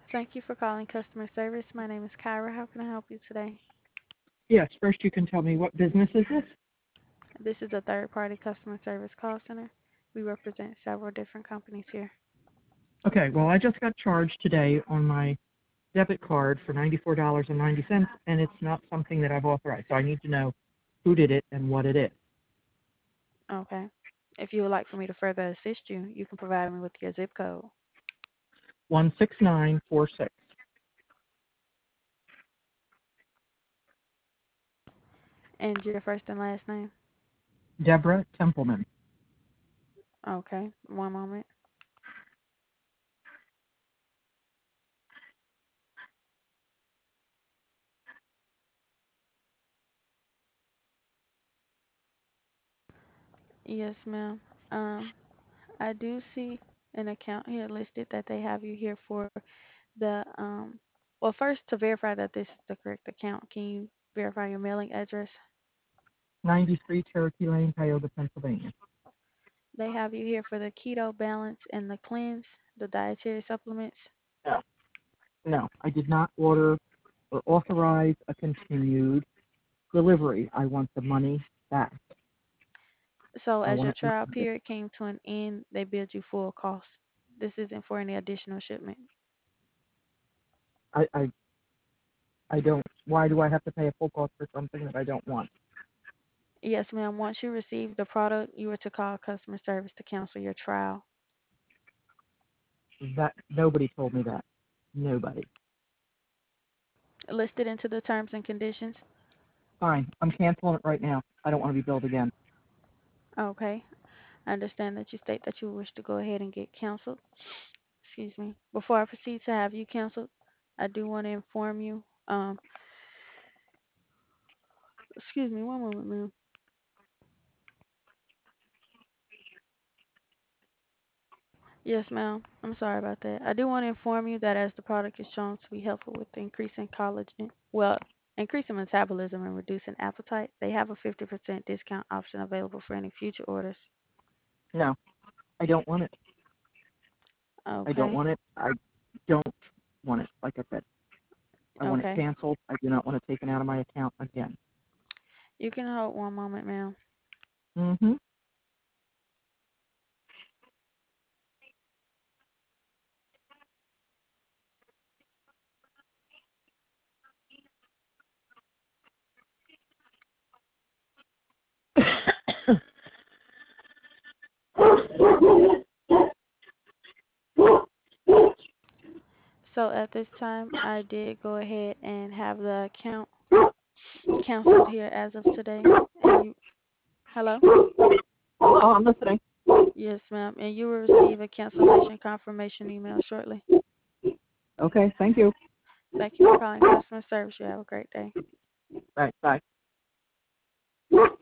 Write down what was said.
Thank you for calling customer service. My name is Kyra. How can I help you today? Yes, first you can tell me what business is this? This is a third-party customer service call center. We represent several different companies here. Okay, well, I just got charged today on my debit card for $94.90, and 90 cents, and it's not something that I've authorized. So I need to know who did it and what it is. Okay. If you would like for me to further assist you, you can provide me with your zip code 16946. and your first and last name. Deborah Templeman. Okay. One moment. Yes, ma'am. Um, I do see an account here listed that they have you here for the well, first to verify that this is the correct account, can you verify your mailing address? 93 Cherokee Lane, Tioga, Pennsylvania. They have you here for the keto balance and the cleanse, the dietary supplements. No, no, I did not order or authorize a continued delivery. I want the money back. So I as want your it trial refunded. period came to an end, they billed you full cost. This isn't for any additional shipment. I, I, I don't, why do I have to pay a full cost for something that I don't want? Yes, ma'am. Once you receive the product, you were to call customer service to cancel your trial. That, nobody told me that. Nobody. Listed into the terms and conditions. Fine, I'm canceling it right now. I don't want to be billed again. Okay. I understand that you state that you wish to go ahead and get canceled. Excuse me. Before I proceed to have you canceled, I do want to inform you. Excuse me, one moment, ma'am. Yes, ma'am. I'm sorry about that. I do want to inform you that as the product is shown to be helpful with increasing collagen, well, increasing metabolism and reducing appetite, they have a 50% discount option available for any future orders. No, I don't want it. I don't Okay. want it. I don't want it. Like I said, I want it Okay. canceled. I do not want it taken out of my account again. You can hold one moment, ma'am. Mm-hmm. So at this time, I did go ahead and have the account canceled here as of today. And you, hello? Oh, I'm listening. Yes, ma'am. And you will receive a cancellation confirmation email shortly. Okay, thank you. Thank you for calling customer service. You have a great day. Right, bye.